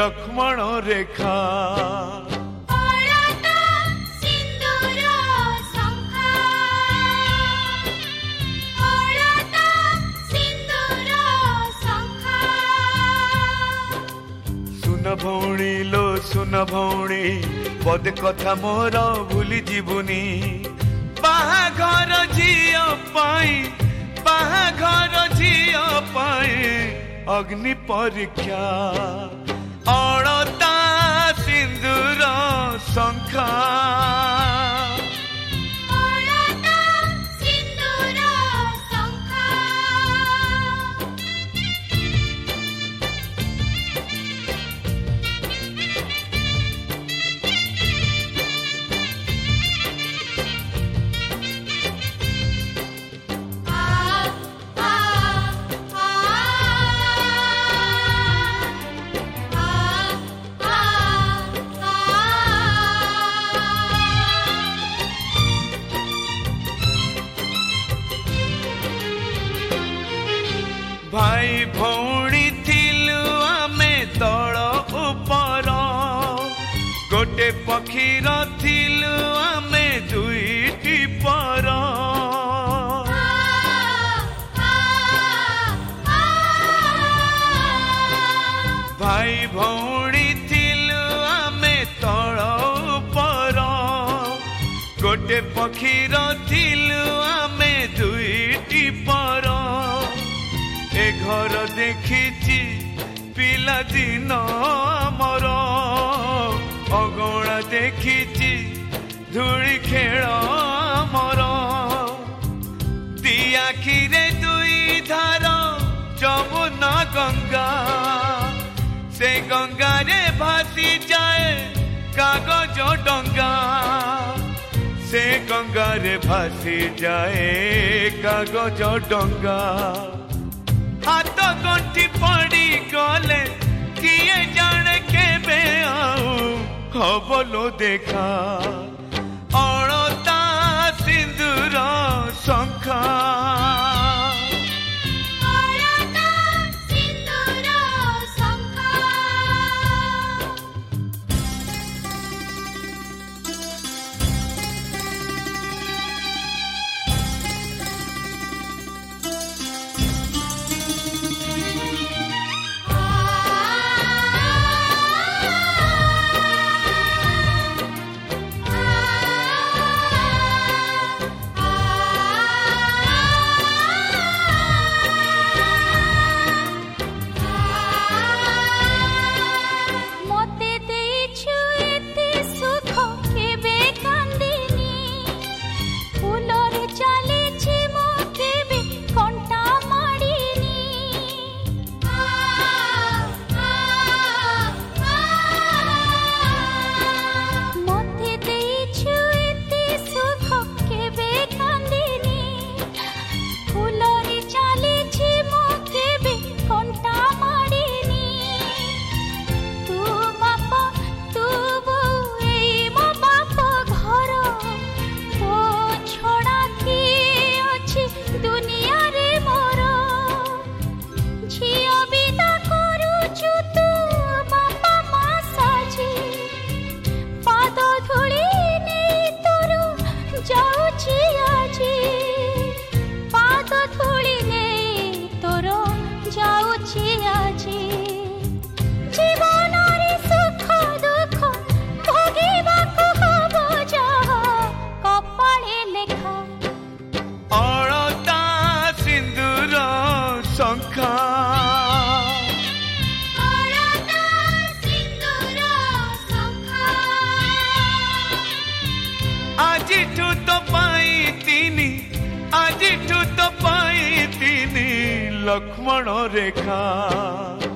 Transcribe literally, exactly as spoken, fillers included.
लक्ष्मण रेखा सुन भौणी लो सुन भौणी पद कथा मोर भूली जीवनी बाहाघर झियो पाई बाहाघर झियो पाई अग्नि परीक्षा अळता सिंदूर शंखा भाई भौणी थिलु आमे तळ उपर गोटे पक्षीर थिलु आमे दुईटी पर भाई भौणी थिलु आमे तळ उपर गोटे पक्षीर थिलु आमे दुईटी पर ए घर देखी पिला दिन मोर अगणा देखी धूली खेल मोर दी आखिरे दुई धार जमुना गंगा से गंगा रे भासी जाए कागज डंगा से गंगा रे भासी जाए कागज डंगा हाथ गंठी पड़ी गले किए जाने केबे आऊ हबलो देखा अळता सिंदूर शंखा आजिठू तो पाई तीनी आजिठू तो पाई तीनी लक्ष्मण रेखा।